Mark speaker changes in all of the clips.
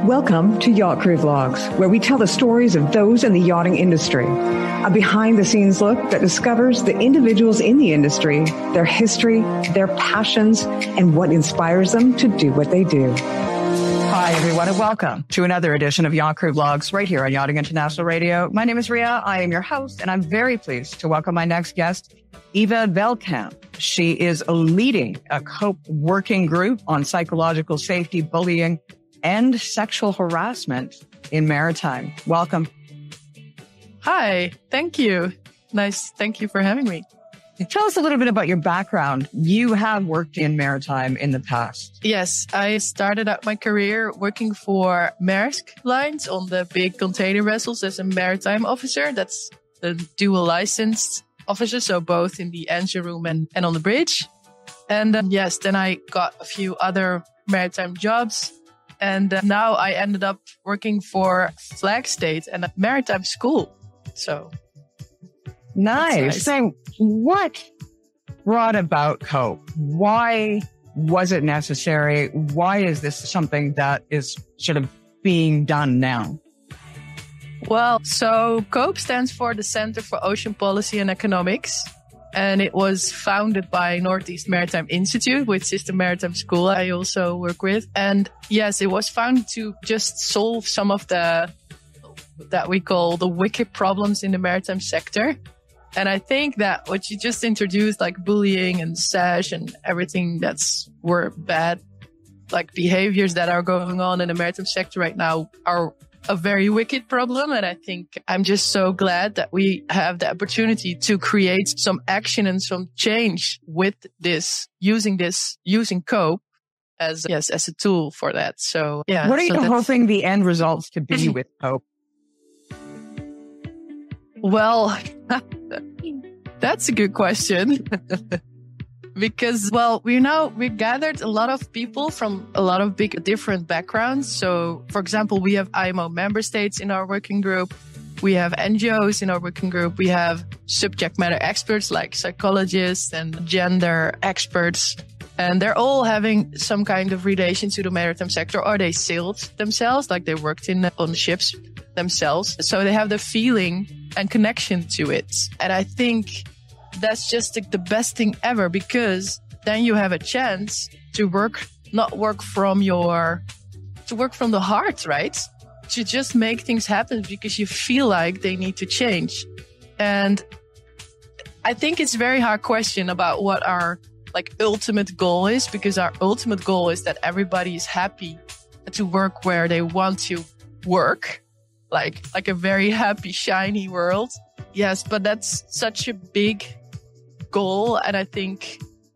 Speaker 1: Welcome to Yacht Crew Vlogs, where we tell the stories of those in the yachting industry. A behind-the-scenes look that discovers the individuals in the industry, their history, their passions, and what inspires them to do what they do.
Speaker 2: Hi, everyone, and welcome to another edition of Yacht Crew Vlogs right here on Yachting International Radio. My name is Ria. I am your host, and I'm very pleased to welcome my next guest, Eva Veldkamp. She is leading a COPE working group on psychological safety, bullying, and sexual harassment in maritime. Welcome.
Speaker 3: Hi, thank you. Nice. Thank you for having me.
Speaker 2: Tell us a little bit about your background. You have worked in maritime in the past.
Speaker 3: Yes, I started out my career working for Maersk Lines on the big container vessels as a maritime officer. That's the dual licensed officer, so both in the engine room and on the bridge. And then I got a few other maritime jobs. And now I ended up working for Flag State and a maritime school. So
Speaker 2: nice. So what brought about COPE? Why was it necessary? Why is this something that is sort of being done now?
Speaker 3: Well, so COPE stands for the Center for Ocean Policy and Economics. And it was founded by Northeast Maritime Institute, which is the maritime school I also work with. And yes, it was founded to just solve some of that we call the wicked problems in the maritime sector. And I think that what you just introduced, like bullying and sash and everything were bad, like behaviors that are going on in the maritime sector right now are a very wicked problem. And I think I'm just so glad that we have the opportunity to create some action and some change with this, using COPE as a tool for that. So, yeah.
Speaker 2: What are you hoping the end results to be with COPE?
Speaker 3: Well, that's a good question. Because, we gathered a lot of people from a lot of big different backgrounds. So, for example, we have IMO member states in our working group. We have NGOs in our working group. We have subject matter experts like psychologists and gender experts. And they're all having some kind of relation to the maritime sector, or they sailed themselves, like they worked on ships themselves. So they have the feeling and connection to it. And I think that's just the best thing ever, because then you have a chance to work from the heart, right? To just make things happen because you feel like they need to change. And I think it's a very hard question about what our ultimate goal is, because our ultimate goal is that everybody is happy to work where they want to work, like a very happy, shiny world. Yes, but that's such a big goal, and I think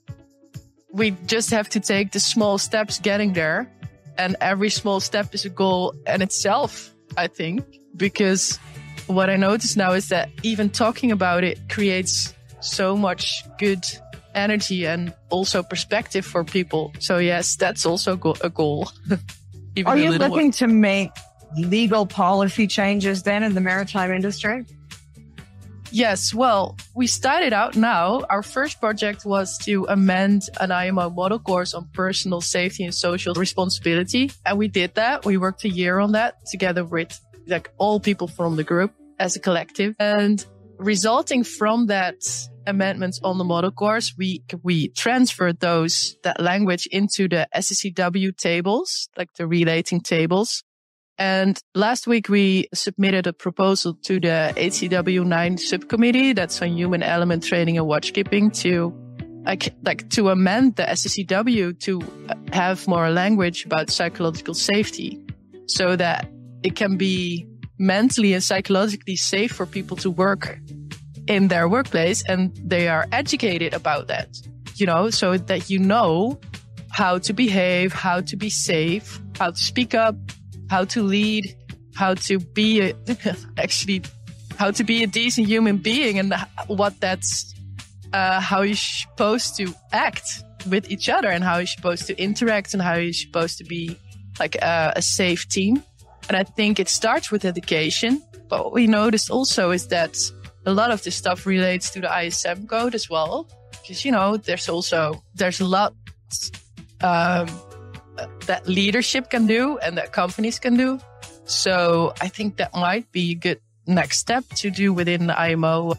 Speaker 3: we just have to take the small steps getting there, and every small step is a goal in itself, I think, because what I notice now is that even talking about it creates so much good energy and also perspective for people. So yes, that's also a goal.
Speaker 2: Are you looking to make legal policy changes then in the maritime industry?
Speaker 3: Yes, well, we started out now. Our first project was to amend an IMO model course on personal safety and social responsibility. And we did that. We worked a year on that together with all people from the group as a collective. And resulting from that amendments on the model course, we transferred that language into the SSCW tables, like the relating tables. And last week, we submitted a proposal to the HCW 9 subcommittee, that's on human element training and watchkeeping, to amend the SSCW to have more language about psychological safety, so that it can be mentally and psychologically safe for people to work in their workplace, and they are educated about that, so that how to behave, how to be safe, how to speak up, how to lead, how to be a decent human being, and how you're supposed to act with each other, and how you're supposed to interact, and how you're supposed to be a safe team. And I think it starts with education. But what we noticed also is that a lot of this stuff relates to the ISM code as well. Because, there's a lot that leadership can do and that companies can do. So I think that might be a good next step to do within IMO.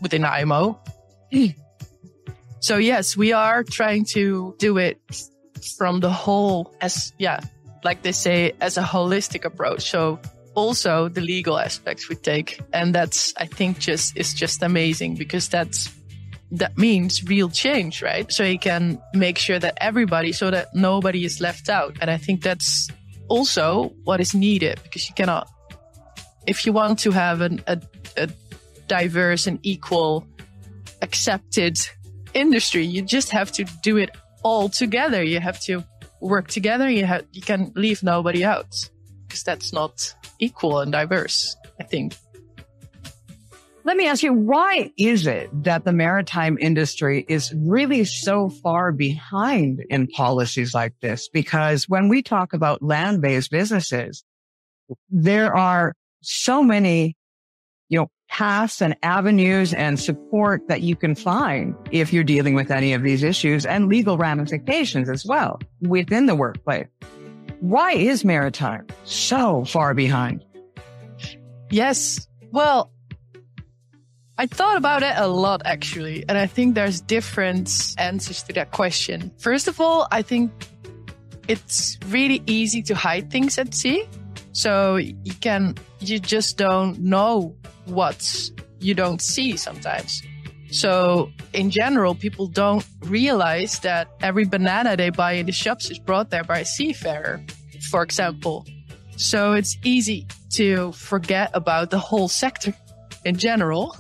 Speaker 3: So yes, we are trying to do it from the whole, like they say, as a holistic approach. So also the legal aspects we take. And that's, I think, is just amazing, because that means real change, right? So you can make sure that so that nobody is left out. And I think that's also what is needed, because you cannot, if you want to have a diverse and equal, accepted industry, you just have to do it all together. You have to work together. You can leave nobody out, because that's not equal and diverse, I think.
Speaker 2: Let me ask you, why is it that the maritime industry is really so far behind in policies like this? Because when we talk about land-based businesses, there are so many, paths and avenues and support that you can find if you're dealing with any of these issues, and legal ramifications as well within the workplace. Why is maritime so far behind?
Speaker 3: Yes. Well, I thought about it a lot, actually, and I think there's different answers to that question. First of all, I think it's really easy to hide things at sea. So you just don't know what you don't see sometimes. So in general, people don't realize that every banana they buy in the shops is brought there by a seafarer, for example. So it's easy to forget about the whole sector in general.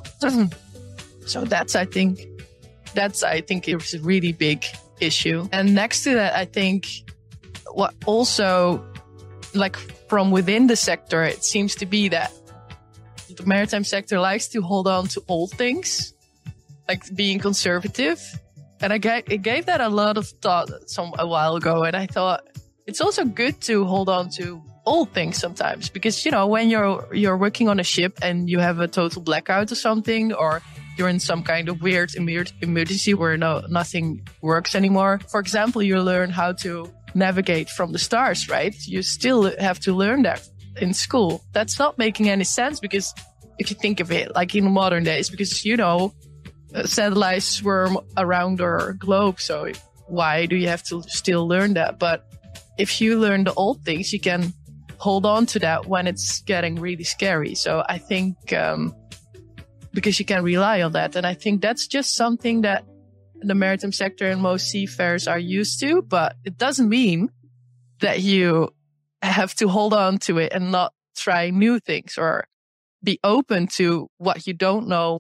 Speaker 3: So I think is a really big issue. And next to that, I think what also, like from within the sector, it seems to be that the maritime sector likes to hold on to old things, like being conservative. And I gave that a lot of thought a while ago. And I thought it's also good to hold on to old things sometimes, because, when you're working on a ship and you have a total blackout or something, or you're in some kind of weird emergency where nothing works anymore. For example, you learn how to navigate from the stars, right? You still have to learn that in school. That's not making any sense, because if you think of it like in modern days, because satellites swarm around our globe, so why do you have to still learn that? But if you learn the old things, you can hold on to that when it's getting really scary. So I think because you can rely on that, and I think that's just something that the maritime sector and most seafarers are used to, but it doesn't mean that you have to hold on to it and not try new things, or be open to what you don't know,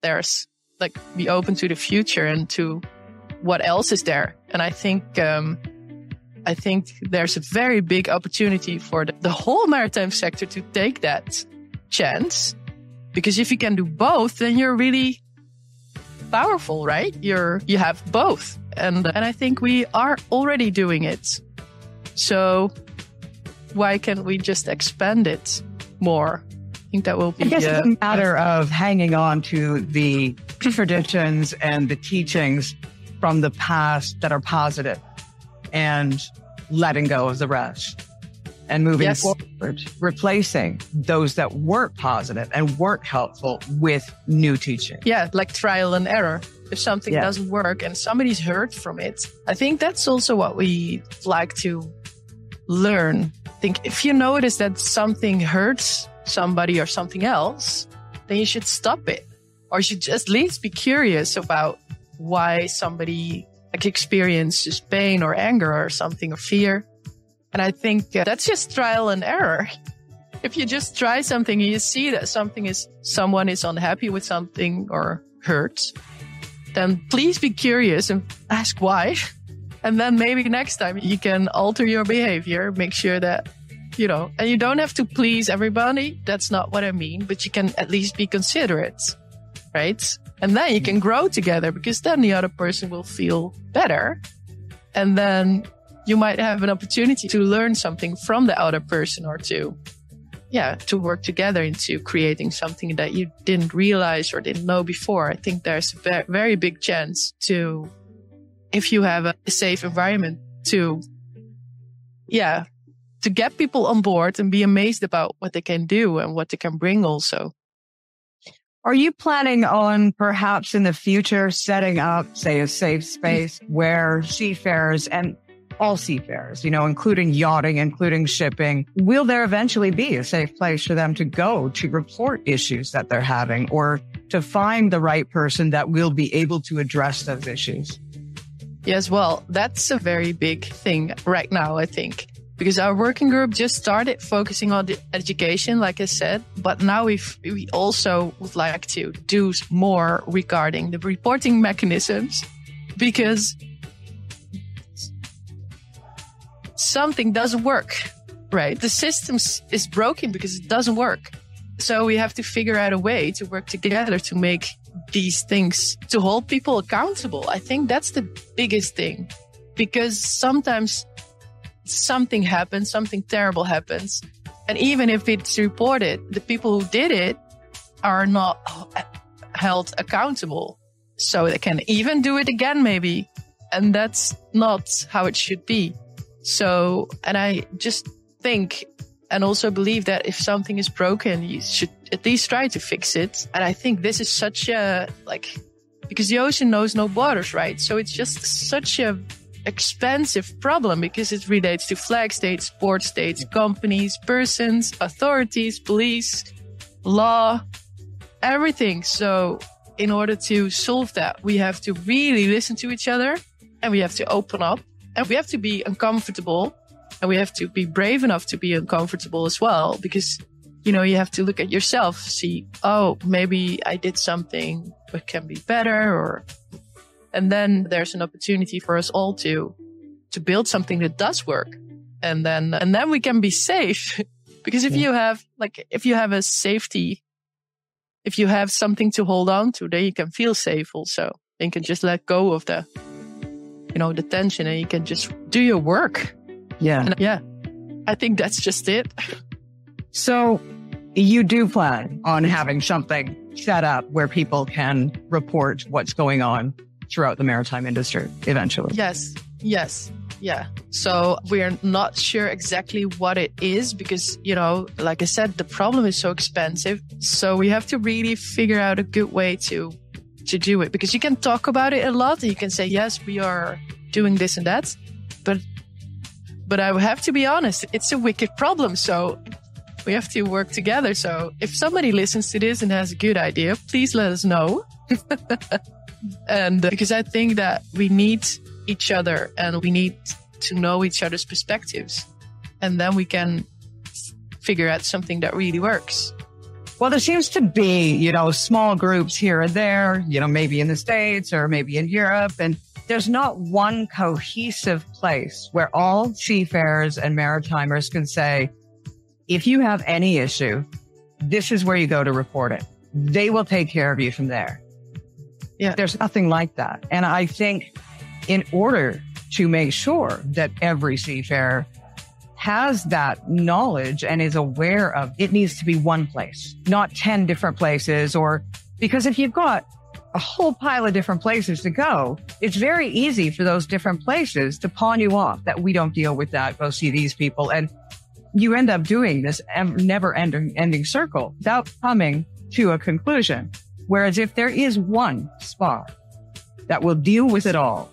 Speaker 3: be open to the future and to what else is there. And I think there's a very big opportunity for the whole maritime sector to take that chance, because if you can do both, then you're really powerful, right? You have both. And I think we are already doing it. So why can't we just expand it more? I think that will be...
Speaker 2: I guess it's a matter of hanging on to the traditions and the teachings from the past that are positive, and letting go of the rest and moving forward, replacing those that weren't positive and weren't helpful with new teaching.
Speaker 3: Yeah, like trial and error. If something doesn't work and somebody's hurt from it, I think that's also what we like to learn. I think if you notice that something hurts somebody or something else, then you should stop it. Or you should just at least be curious about why somebody experiences pain or anger or something, or fear. And I think that's just trial and error. If you just try something and you see that someone is unhappy with something or hurt, then please be curious and ask why. And then maybe next time you can alter your behavior, make sure that, and you don't have to please everybody. That's not what I mean, but you can at least be considerate, right? And then you can grow together, because then the other person will feel better. And then you might have an opportunity to learn something from the other person, or to work together into creating something that you didn't realize or didn't know before. I think there's a very big chance to, if you have a safe environment, to to get people on board and be amazed about what they can do and what they can bring also.
Speaker 2: Are you planning on perhaps in the future setting up, say, a safe space where seafarers and all seafarers, including yachting, including shipping, will there eventually be a safe place for them to go to report issues that they're having or to find the right person that will be able to address those issues?
Speaker 3: Yes, well, that's a very big thing right now, I think. Because our working group just started focusing on the education, like I said, but now we also would like to do more regarding the reporting mechanisms, because something doesn't work, right? The system is broken because it doesn't work. So we have to figure out a way to work together to make these things, to hold people accountable. I think that's the biggest thing, because sometimes something happens, something terrible happens. And even if it's reported, the people who did it are not held accountable. So they can even do it again, maybe. And that's not how it should be. So, and I just think and also believe that if something is broken, you should at least try to fix it. And I think this is such a, because the ocean knows no borders, right? So it's just such a expensive problem because it relates to flag states, port states, companies, persons, authorities, police, law, everything. So in order to solve that, we have to really listen to each other and we have to open up and we have to be uncomfortable and we have to be brave enough to be uncomfortable as well, because, you have to look at yourself, see, oh, maybe I did something that can be better, and then there's an opportunity for us all to build something that does work. And then we can be safe. Because if you have a safety, if you have something to hold on to, then you can feel safe also. And you can just let go of the tension and you can just do your work.
Speaker 2: Yeah.
Speaker 3: And I think that's just it.
Speaker 2: So you do plan on having something set up where people can report what's going on throughout the maritime industry eventually?
Speaker 3: Yes. Yeah. So we're not sure exactly what it is because, like I said, the problem is so expensive. So we have to really figure out a good way to do it, because you can talk about it a lot and you can say, yes, we are doing this and that. But I have to be honest, it's a wicked problem. So we have to work together. So if somebody listens to this and has a good idea, please let us know. And because I think that we need each other and we need to know each other's perspectives. And then we can figure out something that really works.
Speaker 2: Well, there seems to be, small groups here and there, maybe in the States or maybe in Europe. And there's not one cohesive place where all seafarers and maritimers can say, if you have any issue, this is where you go to report it. They will take care of you from there.
Speaker 3: Yeah.
Speaker 2: There's nothing like that. And I think in order to make sure that every seafarer has that knowledge and is aware of it, needs to be one place, not 10 different places, because if you've got a whole pile of different places to go, it's very easy for those different places to pawn you off that we don't deal with that. Go see these people. And you end up doing this never ending circle without coming to a conclusion. Whereas if there is one spot that will deal with it all,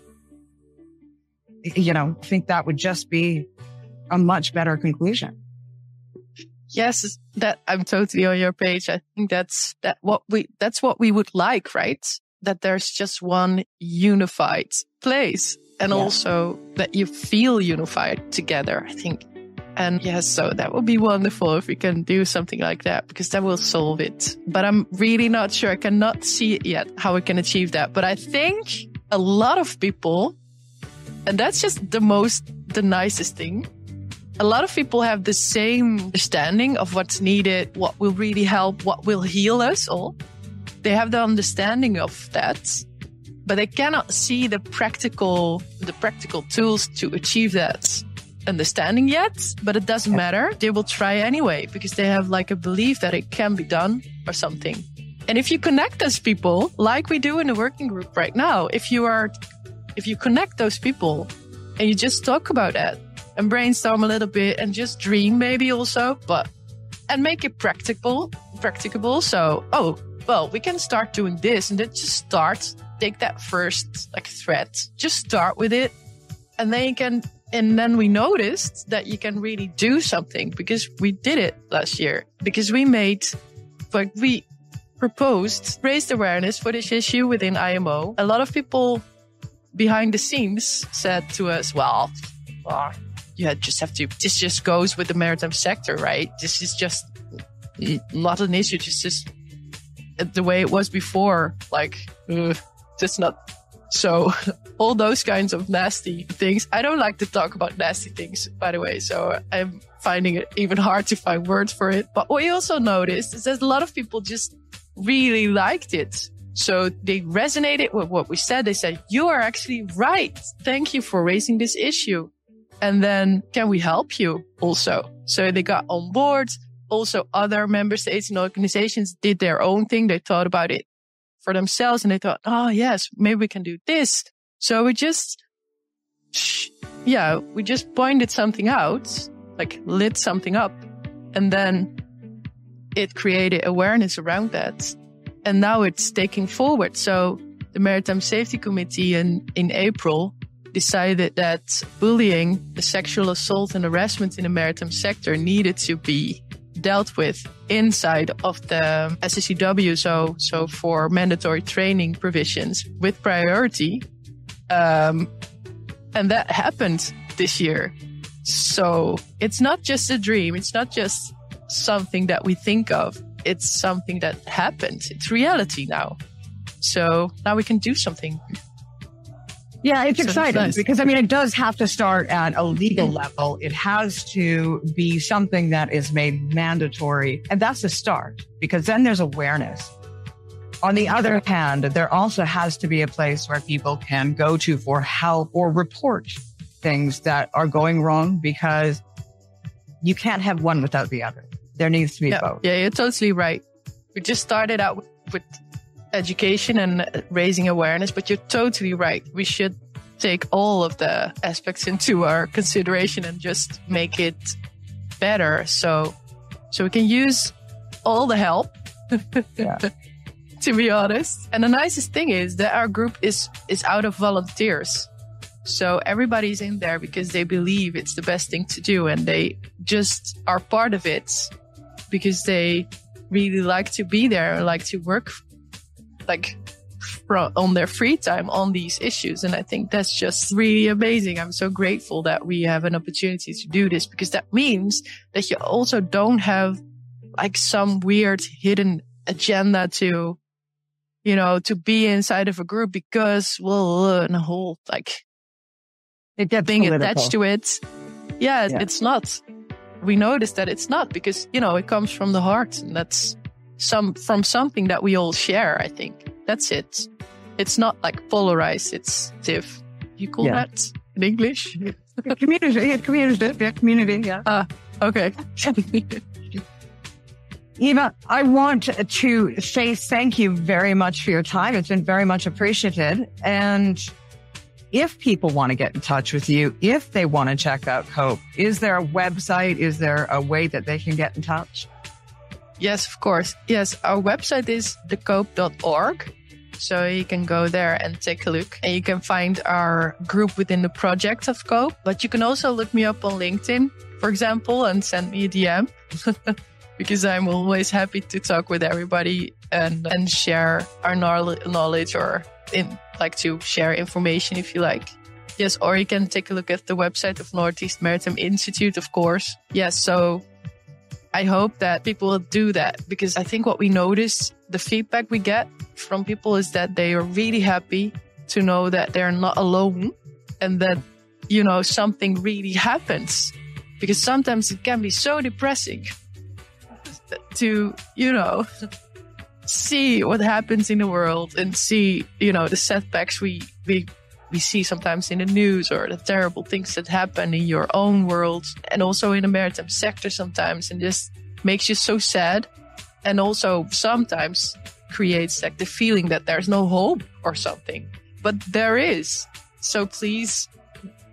Speaker 2: I think that would just be a much better conclusion.
Speaker 3: Yes, that I'm totally on your page. I think that's what we would like, right? That there's just one unified place and also that you feel unified together, I think. And yes, so that would be wonderful if we can do something like that, because that will solve it. But I'm really not sure. I cannot see it yet how we can achieve that. But I think a lot of people, and that's just the nicest thing, a lot of people have the same understanding of what's needed, what will really help, what will heal us all. They have the understanding of that, but they cannot see the practical tools to achieve that understanding yet. But it doesn't matter. They will try anyway, because they have a belief that it can be done or something. And if you connect those people, like we do in the working group right now, if you connect those people and you just talk about that, and brainstorm a little bit and just dream maybe also, and make it practicable. So, we can start doing this, and then just take that first thread, just start with it. And then we noticed that you can really do something, because we did it last year, because we raised awareness for this issue within IMO. A lot of people behind the scenes said to us, you just have to, this just goes with the maritime sector, right? This is just not an issue. This is the way it was before. Just not. So all those kinds of nasty things. I don't like to talk about nasty things, by the way. So I'm finding it even hard to find words for it. But what we also noticed is that a lot of people just really liked it. So they resonated with what we said. They said, you are actually right. Thank you for raising this issue. And then can we help you also? So they got on board. Also, other member states and organizations did their own thing. They thought about it for themselves, and they thought, oh, yes, maybe we can do this. So we just pointed something out, lit something up, and then it created awareness around that. And now it's taking forward. So the Maritime Safety Committee in April decided that bullying, the sexual assault and harassment in the maritime sector needed to be dealt with inside of the SSCW. So for mandatory training provisions with priority. And that happened this year. So it's not just a dream. It's not just something that we think of. It's something that happened. It's reality now. So now we can do something.
Speaker 2: Yeah, it's exciting because, it does have to start at a legal level. It has to be something that is made mandatory. And that's a start, because then there's awareness. On the other hand, there also has to be a place where people can go to for help or report things that are going wrong, because you can't have one without the other. There needs to be both.
Speaker 3: Yeah, you're totally right. We just started out with education and raising awareness, but you're totally right. We should take all of the aspects into our consideration and just make it better. So we can use all the help, to be honest. And the nicest thing is that our group is out of volunteers. So everybody's in there because they believe it's the best thing to do, and they just are part of it because they really like to be there and like to work on their free time on these issues. And I think that's just really amazing. I'm so grateful that we have an opportunity to do this, because that means that you also don't have some weird hidden agenda to be inside of a group, because and a whole
Speaker 2: it gets
Speaker 3: being
Speaker 2: political.
Speaker 3: Attached to it. Yeah, it's not. We noticed that it's not, because, it comes from the heart, and that's from something that we all share, I think. That's it. It's not polarized. It's diff. You call that in English?
Speaker 2: Community. Yeah.
Speaker 3: Okay.
Speaker 2: Eva, I want to say thank you very much for your time. It's been very much appreciated. And if people want to get in touch with you, if they want to check out COPE, is there a website? Is there a way that they can get in touch?
Speaker 3: Yes, of course. Yes, our website is thecope.org. So you can go there and take a look, and you can find our group within the project of COPE. But you can also look me up on LinkedIn, for example, and send me a DM because I'm always happy to talk with everybody and share our knowledge or to share information if you like. Yes, or you can take a look at the website of Northeast Maritime Institute, of course. Yes, so I hope that people will do that, because I think what we notice, the feedback we get from people is that they are really happy to know that they're not alone, and that, something really happens, because sometimes it can be so depressing to, see what happens in the world and see, the setbacks we see sometimes in the news, or the terrible things that happen in your own world and also in the maritime sector sometimes, and just makes you so sad, and also sometimes creates the feeling that there's no hope or something. But there is. So please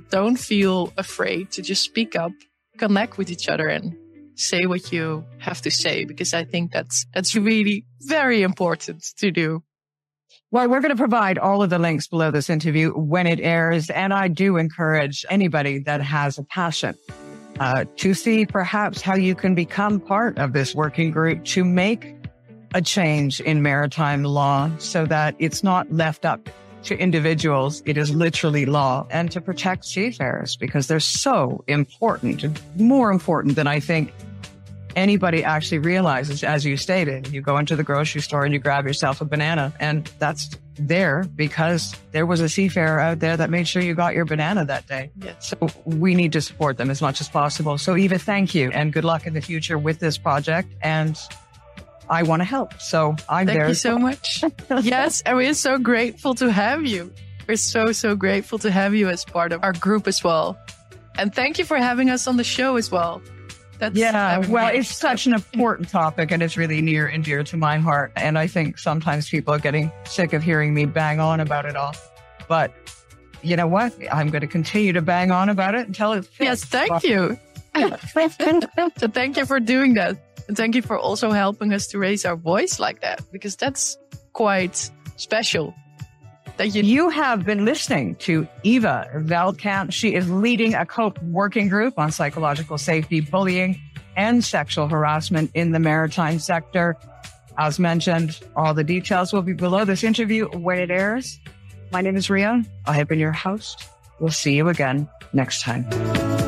Speaker 3: don't feel afraid to just speak up, connect with each other and say what you have to say, because I think that's really very important to do.
Speaker 2: Well, we're going to provide all of the links below this interview when it airs. And I do encourage anybody that has a passion to see perhaps how you can become part of this working group to make a change in maritime law so that it's not left up to individuals. It is literally law, and to protect seafarers, because they're so important, more important than I think anybody actually realizes. As you stated, you go into the grocery store and you grab yourself a banana, and that's there because there was a seafarer out there that made sure you got your banana that day.
Speaker 3: Yes.
Speaker 2: So we need to support them as much as possible. So Eva, thank you, and good luck in the future with this project. And I want to help. So I'm there.
Speaker 3: Thank you so much. Yes. And we're so grateful to have you. We're so grateful to have you as part of our group as well. And thank you for having us on the show as well. It's such an important topic, and it's really near and dear to my heart. And I think sometimes people are getting sick of hearing me bang on about it all. But you know what? I'm going to continue to bang on about it until it fits. Yes, thank you. So thank you for doing that. And thank you for also helping us to raise our voice like that, because that's quite special. That
Speaker 2: you have been listening to Eva Veldkamp. She is leading a COPE working group on psychological safety, bullying, and sexual harassment in the maritime sector. As mentioned, all the details will be below this interview when it airs. My name is Ria. I have been your host. We'll see you again next time.